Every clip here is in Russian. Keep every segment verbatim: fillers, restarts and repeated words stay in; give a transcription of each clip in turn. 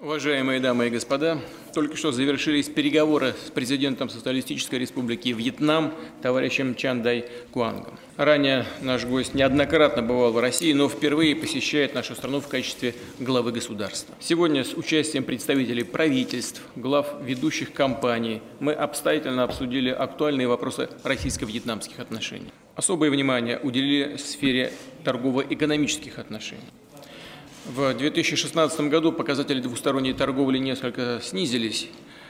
Уважаемые дамы и господа, только что завершились переговоры с президентом Социалистической Республики Вьетнам, товарищем Чан Дай Куангом. Ранее наш гость неоднократно бывал в России, но впервые посещает нашу страну в качестве главы государства. Сегодня с участием представителей правительств, глав ведущих компаний мы обстоятельно обсудили актуальные вопросы российско-вьетнамских отношений. Особое внимание уделили сфере торгово-экономических отношений. В две тысячи шестнадцатом году показатели двусторонней торговли несколько снизились,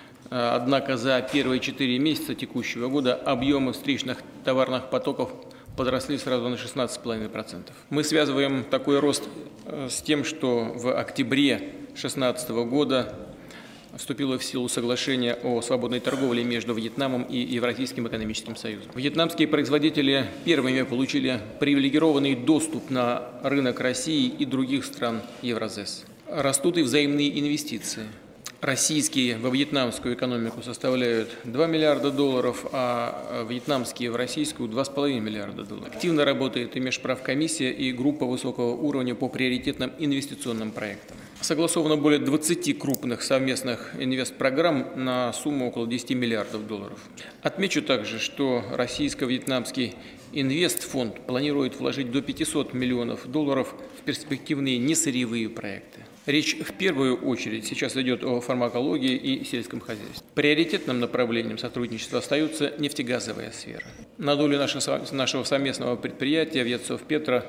однако за первые четыре месяца текущего года объемы встречных товарных потоков подросли сразу на шестнадцать целых пять десятых процента. Мы связываем такой рост с тем, что в октябре две тысячи шестнадцатого года вступило в силу соглашение о свободной торговле между Вьетнамом и Евразийским экономическим союзом. Вьетнамские производители первыми получили привилегированный доступ на рынок России и других стран Евразес. Растут и взаимные инвестиции. Российские во вьетнамскую экономику составляют два миллиарда долларов, а вьетнамские в российскую два с половиной миллиарда долларов. Активно работает и межправкомиссия, и группа высокого уровня по приоритетным инвестиционным проектам. Согласовано более двадцати крупных совместных инвестпрограмм на сумму около десяти миллиардов долларов. Отмечу также, что российско-вьетнамский инвестфонд планирует вложить до пятисот миллионов долларов в перспективные несырьевые проекты. Речь в первую очередь сейчас идет о фармакологии и сельском хозяйстве. Приоритетным направлением сотрудничества остается нефтегазовая сфера. На долю нашего совместного предприятия Вьетсовпетро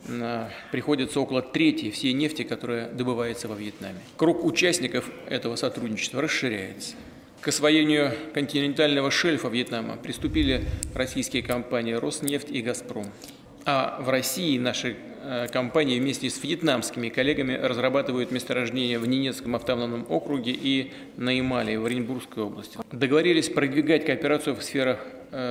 приходится около трети всей нефти, которая добывается во Вьетнаме. Круг участников этого сотрудничества расширяется. К освоению континентального шельфа Вьетнама приступили российские компании «Роснефть» и «Газпром». А в России наши компании вместе с вьетнамскими коллегами разрабатывают месторождения в Ненецком автономном округе и на Ямале в Оренбургской области. Договорились продвигать кооперацию в сферах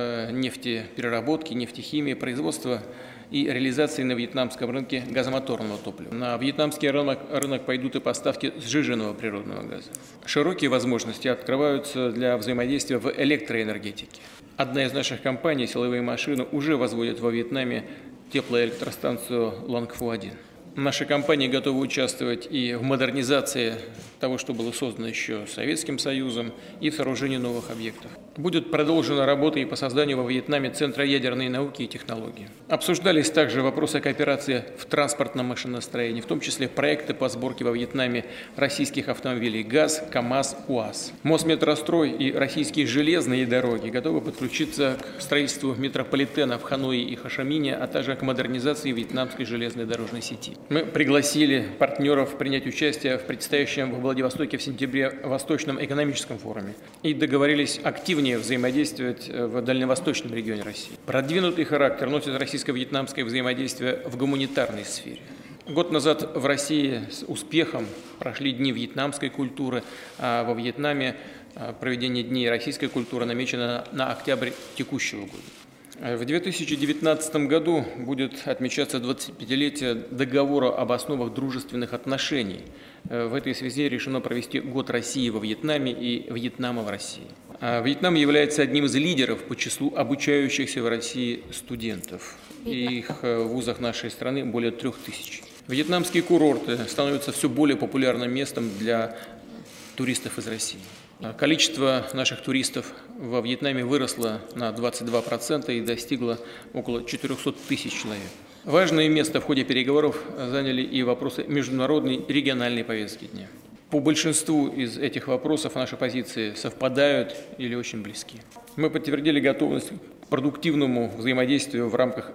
нефтепереработки, нефтехимии, производства и реализации на вьетнамском рынке газомоторного топлива. На вьетнамский рынок, рынок пойдут и поставки сжиженного природного газа. Широкие возможности открываются для взаимодействия в электроэнергетике. Одна из наших компаний, силовые машины, уже возводит во Вьетнаме теплоэлектростанцию Лангфу один. Наши компании готовы участвовать и в модернизации того, что было создано еще Советским Союзом, и в сооружении новых объектов. Будет продолжена работа и по созданию во Вьетнаме Центра ядерной науки и технологий. Обсуждались также вопросы кооперации в транспортном машиностроении, в том числе проекты по сборке во Вьетнаме российских автомобилей ГАЗ, КАМАЗ, УАЗ. Мосметрострой и российские железные дороги готовы подключиться к строительству метрополитена в Ханое и Хошимине, а также к модернизации вьетнамской железной дорожной сети. Мы пригласили партнеров принять участие в предстоящем в Владивостоке в сентябре Восточном экономическом форуме и договорились активнее взаимодействовать в дальневосточном регионе России. Продвинутый характер носит российско-вьетнамское взаимодействие в гуманитарной сфере. Год назад в России с успехом прошли Дни вьетнамской культуры, а во Вьетнаме проведение Дней российской культуры намечено на октябрь текущего года. В две тысячи девятнадцатом году будет отмечаться двадцатипятилетие договора об основах дружественных отношений. В этой связи решено провести год России во Вьетнаме и Вьетнама в России. Вьетнам является одним из лидеров по числу обучающихся в России студентов. Их в вузах нашей страны более трех тысяч. Вьетнамские курорты становятся все более популярным местом для туристов из России. Количество наших туристов во Вьетнаме выросло на двадцать два процента и достигло около четырёхсот тысяч человек. Важное место в ходе переговоров заняли и вопросы международной и региональной повестки дня. По большинству из этих вопросов наши позиции совпадают или очень близки. Мы подтвердили готовность к продуктивному взаимодействию в рамках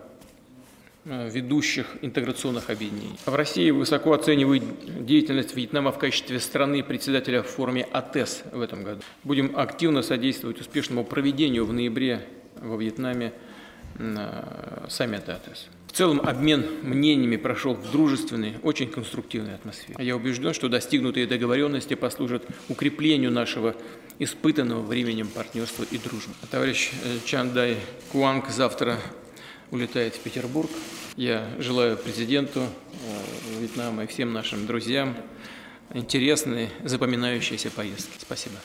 ведущих интеграционных объединений. В России высоко оценивают деятельность Вьетнама в качестве страны-председателя в форуме АТЭС в этом году. Будем активно содействовать успешному проведению в ноябре во Вьетнаме саммита АТЭС. В целом обмен мнениями прошел в дружественной, очень конструктивной атмосфере. Я убежден, что достигнутые договоренности послужат укреплению нашего испытанного временем партнерства и дружбы. Товарищ Чан Дай Куанг завтра улетает в Петербург. Я желаю президенту Вьетнама и всем нашим друзьям интересной, запоминающейся поездки. Спасибо.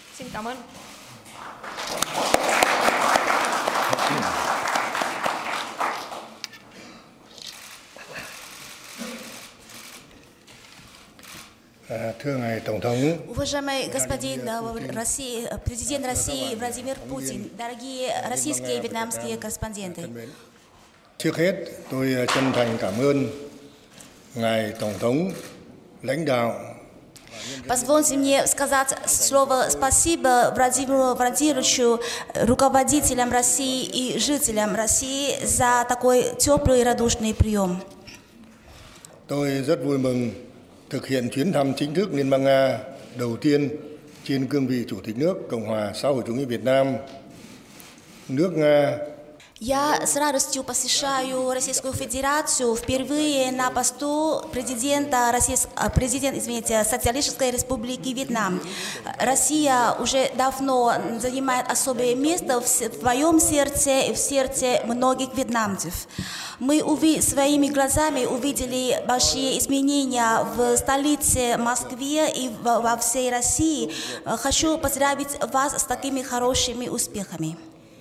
Уважаемый господин России, президент России Владимир Путин, дорогие российские и вьетнамские корреспонденты. Trước hết, tôi chân thành cảm ơn ngài Tổng thống, lãnh đạo. Позвольте мне сказать слово спасибо Владимиру Владимировичу, руководителям России и жителям России за такой теплый и радушный прием. Tôi rất vui mừng thực hiện chuyến thăm chính thức Liên bang Nga đầu tiên trên cương vị Chủ tịch nước Cộng hòa xã hội chủ nghĩa Việt Nam. Nước Nga Я с радостью посещаю Российскую Федерацию впервые на посту президента, Российс... президент, извините, Социалистической Республики Вьетнам. Россия уже давно занимает особое место в своем сердце и в сердце многих вьетнамцев. Мы уви... своими глазами увидели большие изменения в столице Москве и во всей России. Хочу поздравить вас с такими хорошими успехами.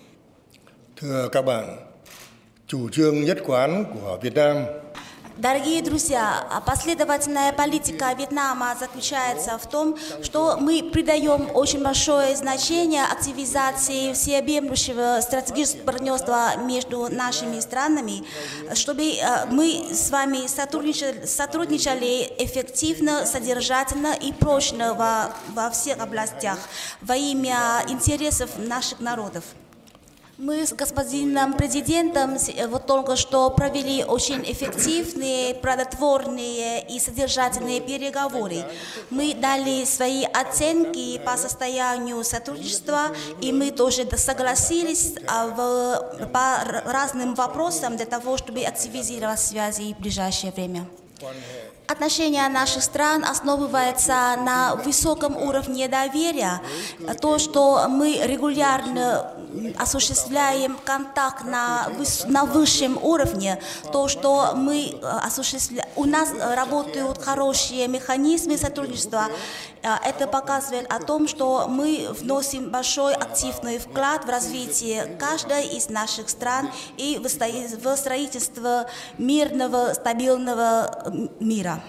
Thưa các bạn, chủ trương nhất quán của Việt Nam. Дорогие друзья, последовательная политика Вьетнама заключается в том, что мы придаем очень большое значение активизации всеобъемлющего стратегического партнерства между нашими странами, чтобы мы с вами сотрудничали, сотрудничали эффективно, содержательно и прочно во, во всех областях во имя интересов наших народов. Мы с господином президентом вот только что провели очень эффективные, плодотворные и содержательные переговоры. Мы дали свои оценки по состоянию сотрудничества, и мы тоже согласились в, по разным вопросам для того, чтобы активизировать связи в ближайшее время. Отношения наших стран основываются на высоком уровне доверия. То, что мы регулярно осуществляем контакт на, на высшем уровне, то, что мы осуществляем, у нас работают хорошие механизмы сотрудничества, это показывает о том, что мы вносим большой активный вклад в развитие каждой из наших стран и в строительство мирного, стабильного мира.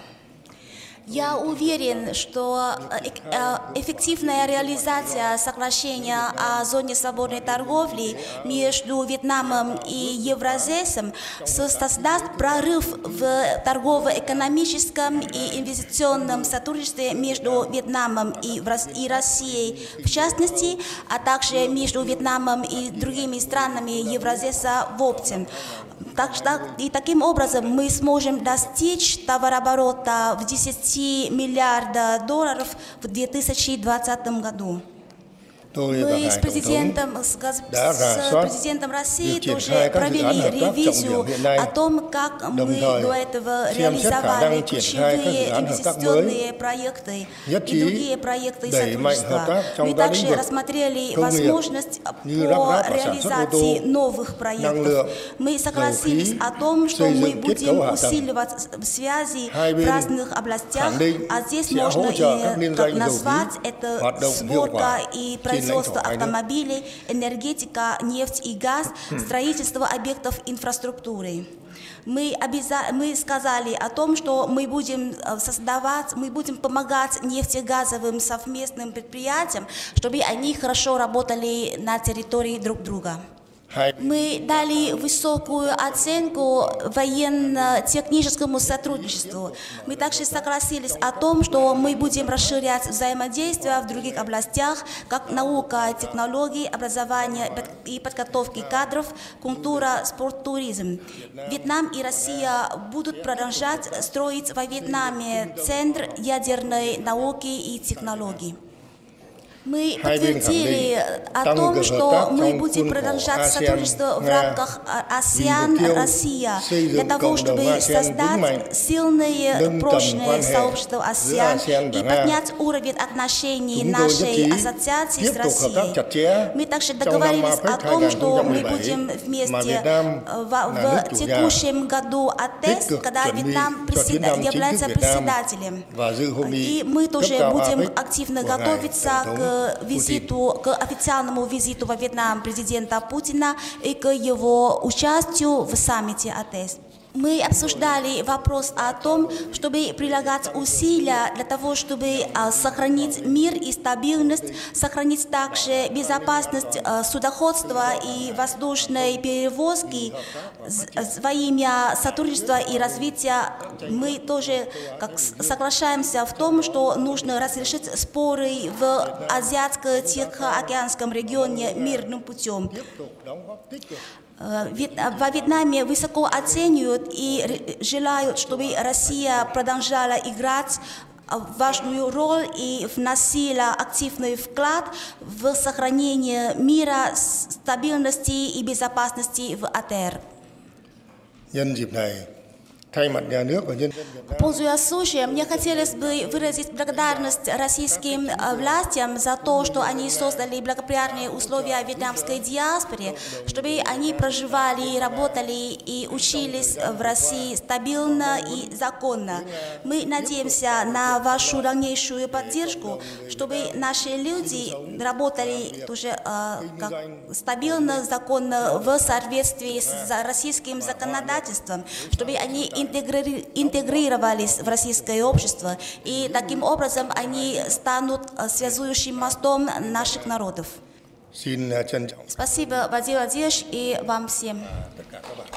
Я уверен, что эффективная реализация соглашения о зоне свободной торговли между Вьетнамом и Евразесом создаст прорыв в торгово-экономическом и инвестиционном сотрудничестве между Вьетнамом и Россией в частности, а также между Вьетнамом и другими странами Евразеса в общем. Так что, и таким образом мы сможем достичь товарооборота в десять миллиардов долларов в две тысячи двадцатом году. Мы с президентом, с, с президентом России тоже провели ревизию о том, как мы до этого реализовали ключевые инвестиционные проекты и другие проекты сотрудничества. Мы также рассмотрели возможность по реализации новых проектов. Мы согласились о том, что мы будем усиливать связи в разных областях, а здесь можно и как назвать это сборка и производство производство автомобилей, энергетика, нефть и газ, строительство объектов инфраструктуры. Мы, обяза... мы сказали о том, что мы будем создавать, мы будем помогать нефтегазовым совместным предприятиям, чтобы они хорошо работали на территории друг друга. Мы дали высокую оценку военно-техническому сотрудничеству. Мы также согласились о том, что мы будем расширять взаимодействие в других областях, как наука, технологии, образование и подготовки кадров, культура, спорт, туризм. Вьетнам и Россия будут продолжать строить во Вьетнаме центр ядерной науки и технологий. Мы подтвердили о том, что мы будем продолжать сотрудничество в рамках АСЕАН-Россия для того, чтобы создать сильное, прочное сообщество АСЕАН и поднять уровень отношений нашей ассоциации с Россией. Мы также договорились о том, что мы будем вместе в, в текущем году АТЭС, когда Вьетнам председа- является председателем. И мы тоже будем активно готовиться к визиту, к официальному визиту во Вьетнам президента Путина и к его участию в саммите АТЭС. Мы обсуждали вопрос о том, чтобы прилагать усилия для того, чтобы а, сохранить мир и стабильность, сохранить также безопасность а, судоходства и воздушной перевозки во имя сотрудничества и развития. Мы тоже как, соглашаемся в том, что нужно разрешить споры в Азиатско-Тихоокеанском регионе мирным путем. Во Вьетнаме высоко оценивают и желают, чтобы Россия продолжала играть важную роль и вносила активный вклад в сохранение мира, стабильности и безопасности в А Т Э Р. Пользуясь случаем, мне хотелось бы выразить благодарность российским властям за то, что они создали благоприятные условия вьетнамской диаспоре, чтобы они проживали, работали и учились в России стабильно и законно. Мы надеемся на вашу дальнейшую поддержку, чтобы наши люди работали тоже как стабильно, законно в соответствии с российским законодательством, чтобы они интегрировались в российское общество, и таким образом они станут связующим мостом наших народов. Спасибо, Владимир Владимирович, и вам всем.